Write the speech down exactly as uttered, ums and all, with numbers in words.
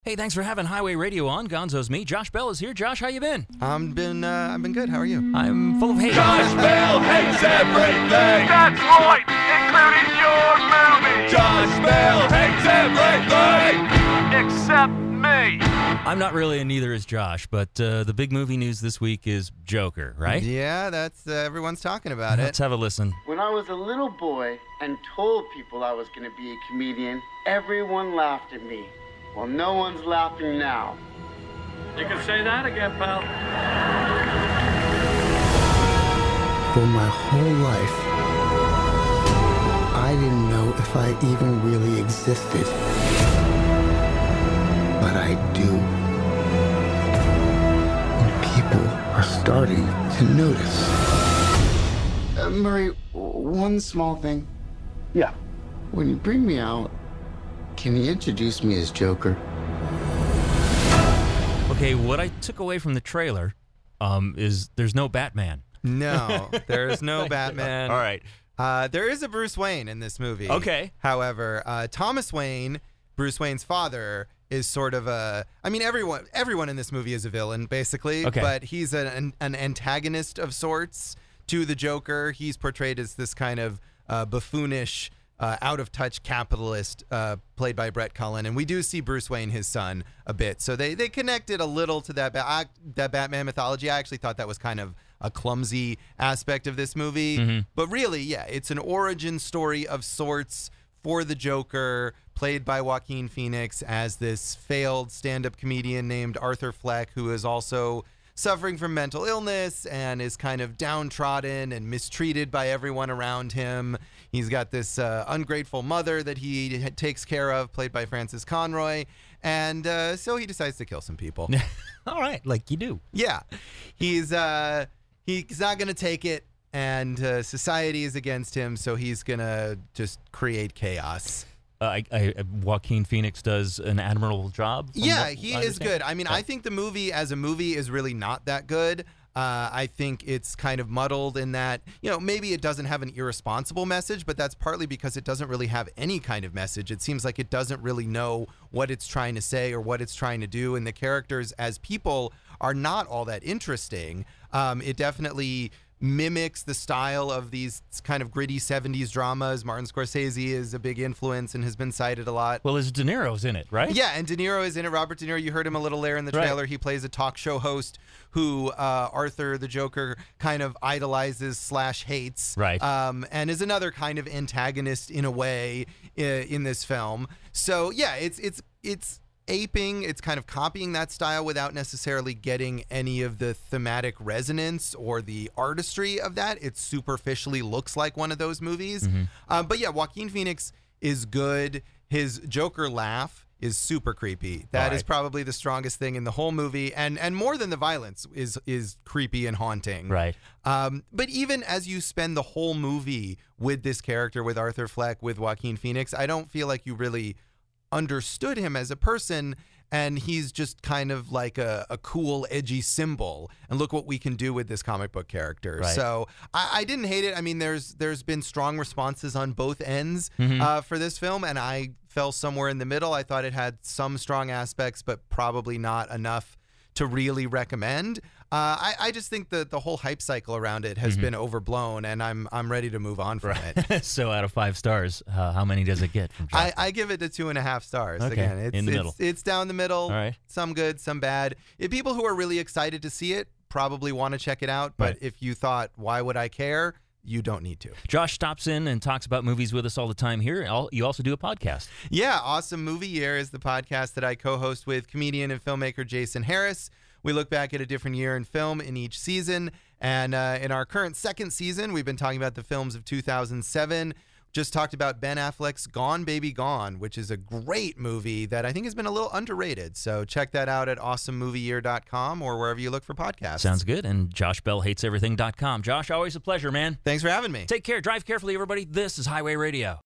Hey, thanks for having Highway Radio on. Gonzo's me. Josh Bell is here. Josh, how you been? I've been, uh, I've been good. How are you? I'm full of hate. Josh Bell hates everything. That's right, including your movie. Josh Bell hates everything. Except me. I'm not really, and neither is Josh, but uh, the big movie news this week is Joker, right? Yeah, that's uh, everyone's talking about Let's it. have a listen. When I was a little boy and told people I was going to be a comedian, everyone laughed at me. Well, no one's laughing now. You can say that again, pal. For my whole life, I didn't know if I even really existed. But I do. And people are starting to notice. Uh, Murray, one small thing. Yeah. When you bring me out, can you introduce me as Joker? Okay, what I took away from the trailer um, is there's no Batman. No, there's no Batman. All right. Uh, there is a Bruce Wayne in this movie. Okay. However, uh, Thomas Wayne, Bruce Wayne's father, is sort of a... I mean, everyone everyone in this movie is a villain, basically. Okay. But he's an, an, an antagonist of sorts to the Joker. He's portrayed as this kind of uh, buffoonish... Uh, out-of-touch capitalist uh, played by Brett Cullen. And we do see Bruce Wayne, his son, a bit. So they, they connected a little to that, ba- I, that Batman mythology. I actually thought that was kind of a clumsy aspect of this movie. Mm-hmm. But really, yeah, it's an origin story of sorts for the Joker, played by Joaquin Phoenix as this failed stand-up comedian named Arthur Fleck, who is also suffering from mental illness and is kind of downtrodden and mistreated by everyone around him. He's got this uh, ungrateful mother that he ha- takes care of, played by Frances Conroy. And uh, so he decides to kill some people. All right, like you do. Yeah. He's uh, he's not going to take it, and uh, society is against him, so he's going to just create chaos. Uh, I, I, Joaquin Phoenix does an admirable job. from Yeah, what he I is understand. good. I mean, Okay. I think the movie as a movie is really not that good. Uh, I think it's kind of muddled in that, you know, maybe it doesn't have an irresponsible message, but that's partly because it doesn't really have any kind of message. It seems like it doesn't really know what it's trying to say or what it's trying to do. And the characters as people are not all that interesting. Um, it definitely mimics the style of these kind of gritty seventies dramas. Martin Scorsese is a big influence and has been cited a lot. Well, there's De Niro's in it, right? Yeah, and De Niro is in it. Robert De Niro, you heard him a little there in the Right. trailer. He plays a talk show host who uh, Arthur, the Joker, kind of idolizes slash hates. Right. Um, and is another kind of antagonist in a way uh, in this film. So, yeah, it's it's it's aping, it's kind of copying that style without necessarily getting any of the thematic resonance or the artistry of that. It superficially looks like one of those movies. Mm-hmm. Um, but yeah, Joaquin Phoenix is good. His Joker laugh is super creepy. That All is right. probably the strongest thing in the whole movie, and and more than the violence is is creepy and haunting. Right. Um, but even as you spend the whole movie with this character, with Arthur Fleck, with Joaquin Phoenix, I don't feel like you really understood him as a person, and he's just kind of like a, a cool, edgy symbol. And look what we can do with this comic book character. Right. So I, I didn't hate it. I mean, there's there's been strong responses on both ends Mhm. uh, for this film, and I fell somewhere in the middle. I thought it had some strong aspects, but probably not enough to really recommend. Uh, I, I just think that the whole hype cycle around it has been overblown, and I'm I'm ready to move on from it. So out of five stars, uh, how many does it get from Josh? I, I give it a two and a half stars. Okay, Again, it's, in the it's, middle. It's down the middle. All right. Some good, some bad. If people who are really excited to see it probably want to check it out, but Right. if you thought, why would I care? You don't need to. Josh stops in and talks about movies with us all the time here. Al- You also do a podcast. Yeah, Awesome Movie Year is the podcast that I co-host with comedian and filmmaker Jason Harris. We look back at a different year in film in each season. And uh, in our current second season, we've been talking about the films of two thousand seven. Just talked about Ben Affleck's Gone Baby Gone, which is a great movie that I think has been a little underrated. So check that out at awesome movie year dot com or wherever you look for podcasts. Sounds good. And josh bell hates everything dot com. Josh, always a pleasure, man. Thanks for having me. Take care. Drive carefully, everybody. This is Highway Radio.